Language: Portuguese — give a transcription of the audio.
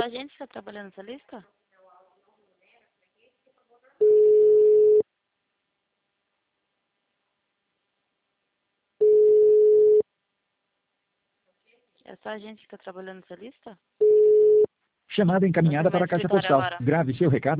sua agente está trabalhando nessa lista? É só a gente que está trabalhando nessa lista? Chamada Você encaminhada vai para no a caixa escritório postal. agora? Grave seu recado.